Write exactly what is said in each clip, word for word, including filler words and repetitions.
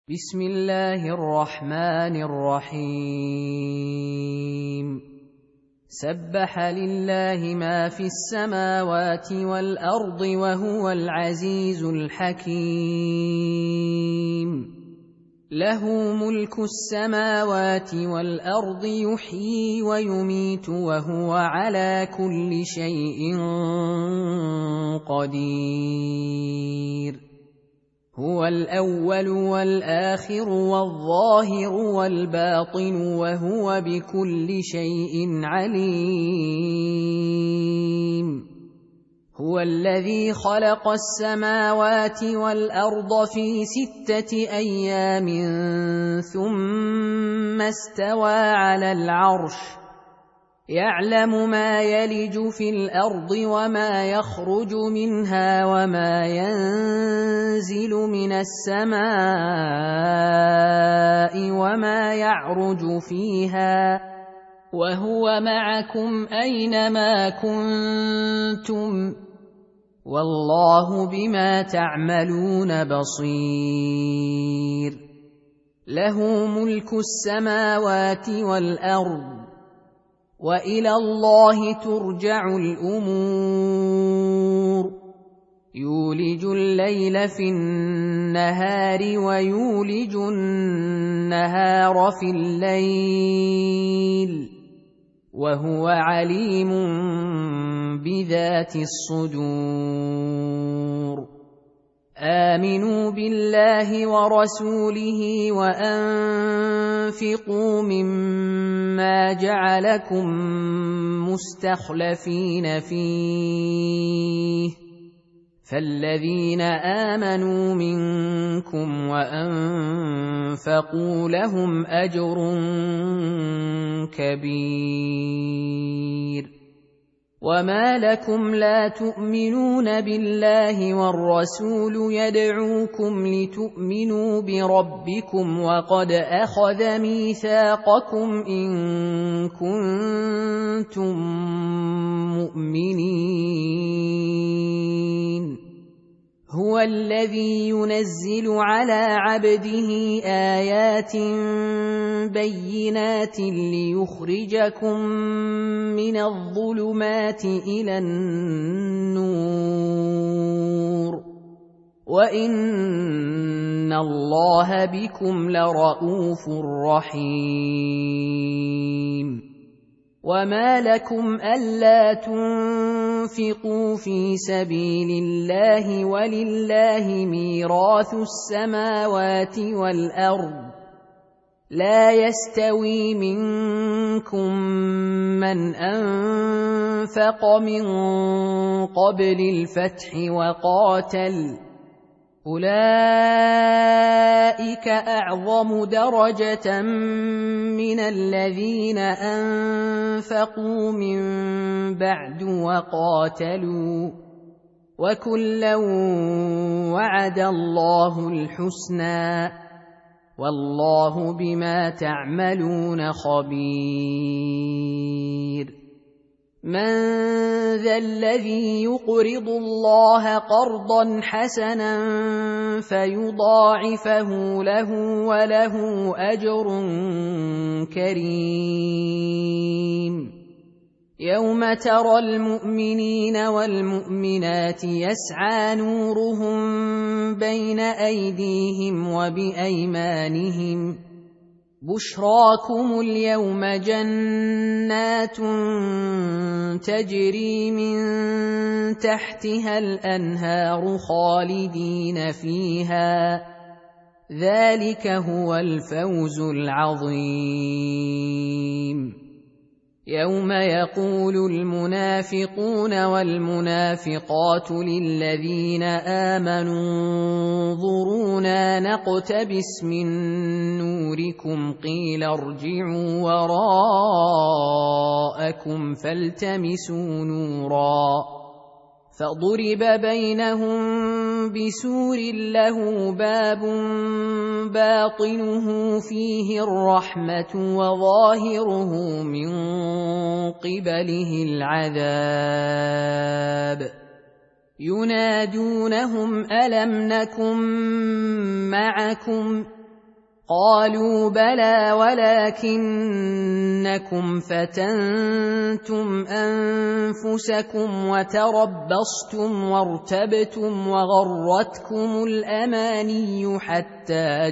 بسم الله الرحمن الرحيم سبح لله ما في السماوات والأرض وهو العزيز الحكيم له ملك السماوات والأرض يحيي ويميت وهو على كل شيء قدير هو الأول والآخر والظاهر والباطن وهو بكل شيء عليم هو الذي خلق السماوات والأرض في ستة أيام ثم استوى على العرش يعلم ما يلج في الأرض وما يخرج منها وما ينزل من السماء وما يعرج فيها وهو معكم أينما كنتم والله بما تعملون بصير له ملك السماوات والأرض وإلى الله ترجع الأمور يولج الليل في النهار ويولج النهار في الليل وهو عليم بذات الصدور آمنوا بالله ورسوله وأنفقوا مما جعلكم مستخلفين فيه فالذين آمنوا منكم وأنفقوا لهم أجر كبير وما لكم لا تؤمنون بالله والرسول يدعوكم لتؤمنوا بربكم وقد أخذ ميثاقكم إن كنتم مؤمنين هو الذي ينزل على عبده آيات بينات ليخرجكم من الظلمات إلى النور وإن الله بكم لرءوف رحيم وما لكم ألا تنفقوا في سبيل الله ولله ميراث السماوات والأرض لا يستوي منكم من أنفق من قبل الفتح وقاتل أولئك أعظم درجة من الذين أنفقوا من بعد وقاتلوا وكلا وعد الله الحسنى والله بما تعملون خبير من ذا الذي يقرض الله قرضا حسنا فيضاعفه له وله أجر كريم يوم ترى المؤمنين والمؤمنات يسعى نورهم بين أيديهم وبأيمانهم بشراكم اليوم جنات تجري من تحتها الأنهار خالدين فيها ذلك هو الفوز العظيم يوم يقول المنافقون والمنافقات للذين آمنوا انظرونا نقتبس من نوركم قيل ارجعوا وراءكم فالتمسوا نورا فضرب بينهم بسور له باب باطنه فيه الرحمة وظاهره من قبله العذاب ينادونهم ألم نكن معكم قالوا بلى ولكنكم فتنتم أنفسكم وتربصتم وارتبتم وغرتكم الأماني حتى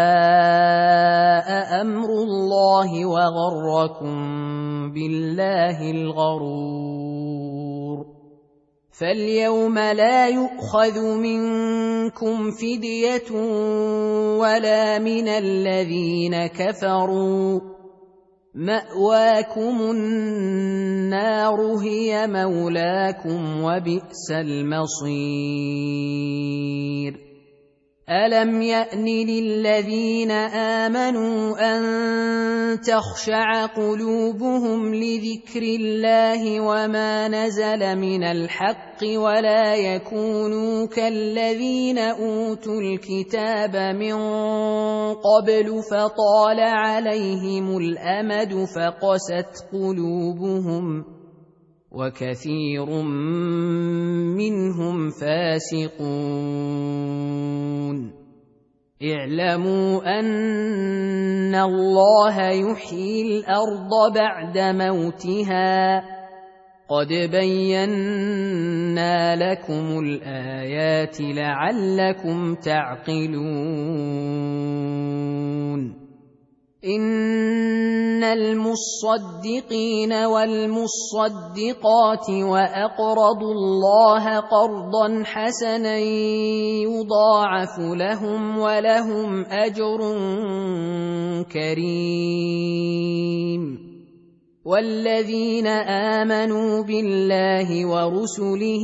جاء أمر الله وغركم بالله الغرور. فاليوم لا يؤخذ منكم فدية ولا من الذين كفروا، مأواكم النار هي مولاكم وبئس المصير. ألم يأن للذين آمنوا أن تخشع قلوبهم لذكر الله وما نزل من الحق ولا يكونوا كالذين أوتوا الكتاب من قبل فطال عليهم الأمد فقست قلوبهم وكثير منهم فاسقون. اعلموا أن الله يحيي الأرض بعد موتها، قد بينا لكم الآيات لعلكم تعقلون. إن المصدقين والمصدقات وأقرضوا الله قرضا حسنا يضاعف لهم ولهم أجر كريم. والذين آمنوا بالله ورسله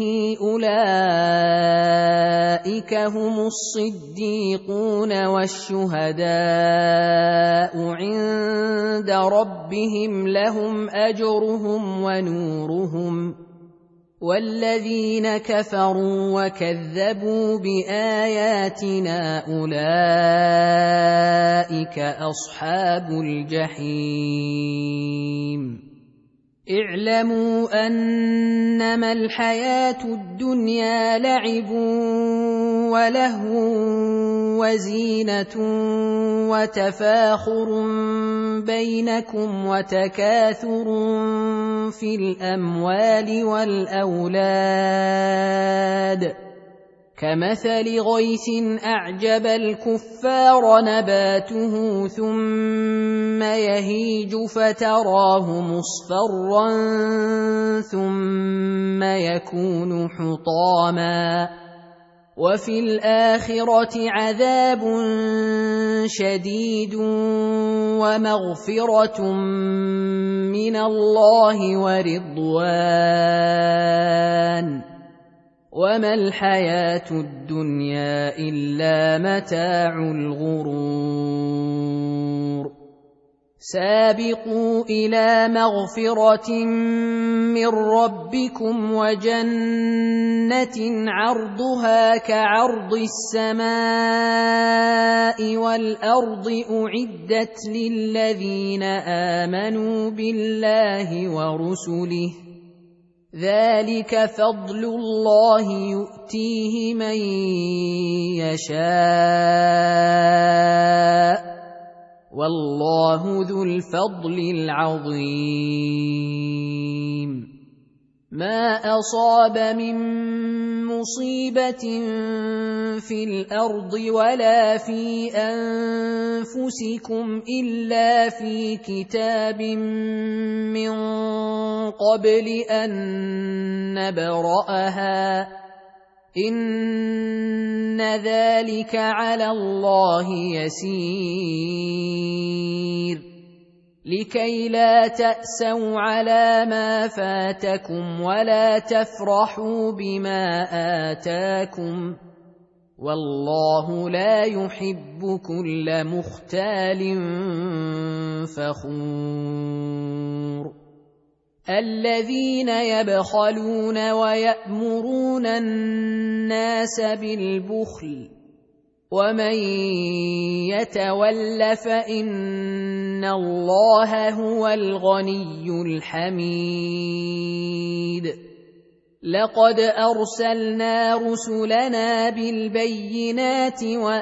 أولئك هم الصديقون والشهداء عند ربهم لهم أجرهم ونورهم. والذين كفروا وكذبوا بآياتنا أولئك أصحاب الجحيم. اعلموا أنما الحياة الدنيا لعب ولهو وزينة وتفاخر بينكم وتكاثر في الأموال والأولاد كمثل غيث أعجب الكفار نباته ثم يهيج فتراه مصفرا ثم يكون حطاما وفي الآخرة عذاب شديد ومغفرة من الله ورضوان وما الحياة الدنيا إلا متاع الغرور. سابقوا إلى مغفرة من ربكم وجنة عرضها كعرض السماء والأرض أعدت للذين آمنوا بالله ورسله ذلك فضل الله يؤتيه من يشاء والله ذو الفضل العظيم. ما أصاب من مصيبة في الأرض ولا في أنفسكم إلا في كتاب من قبل أن نبرأها إن ذلك على الله يسير. لكي لا تأسوا على ما فاتكم ولا تفرحوا بما آتاكم والله لا يحب كل مختال فخور. الذين يبخلون ويأمرون الناس بالبخل ومن يتول فإن الله هو الغني الحميد. لقد أرسلنا رسلنا بالبينات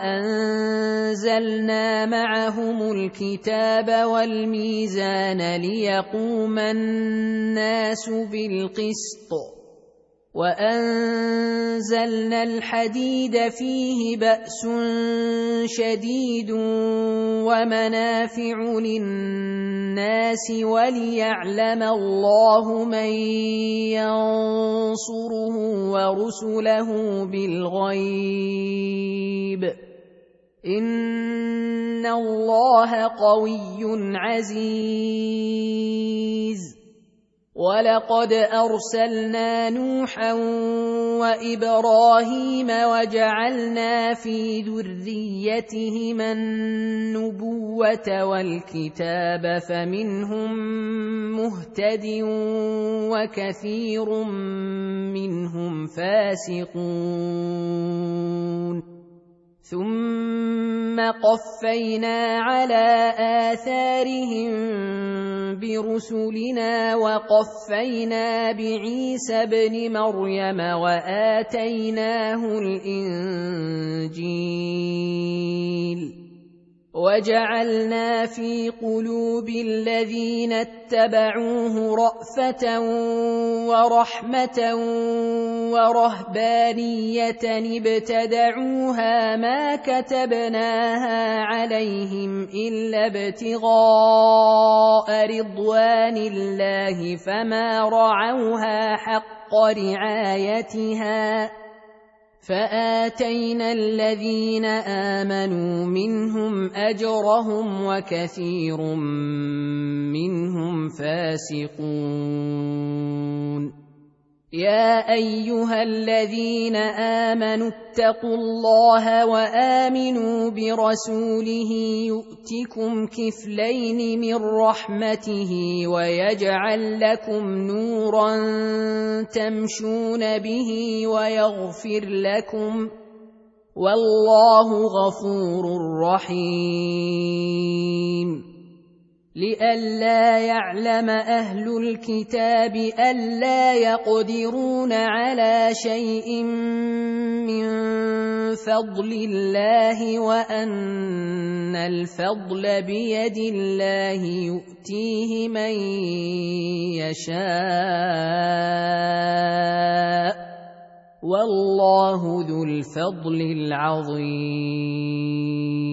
وأنزلنا معهم الكتاب والميزان ليقوم الناس بالقسط وأنزلنا الحديد فيه بأس شديد ومنافع للناس وليعلم الله من ينصره ورسله بالغيب إن الله قوي عزيز. ولقد أرسلنا نوحا وإبراهيم وجعلنا في ذريتهما النبوة والكتاب فمنهم مهتد وكثير منهم فاسقون. ثم قفينا على آثارهم برسلنا وقفينا بعيسى ابن مريم وآتيناه الإنجيل وجعلنا في قلوب الذين اتبعوه رأفة ورحمة ورهبانية ابتدعوها ما كتبناها عليهم إلا ابتغاء رضوان الله فما رعوها حق رعايتها فآتينا الذين آمنوا منهم أجرهم وكثير منهم فاسقون. يا أيها الذين آمنوا اتقوا الله وآمنوا برسوله يؤتكم كفلين من رحمته ويجعل لكم نورا تمشون به ويغفر لكم والله غفور رحيم. لئلا يعلم أهل الكتاب ألا يقدرون على شيء من فضل الله وأن الفضل بيد الله يؤتيه من يشاء والله ذو الفضل العظيم.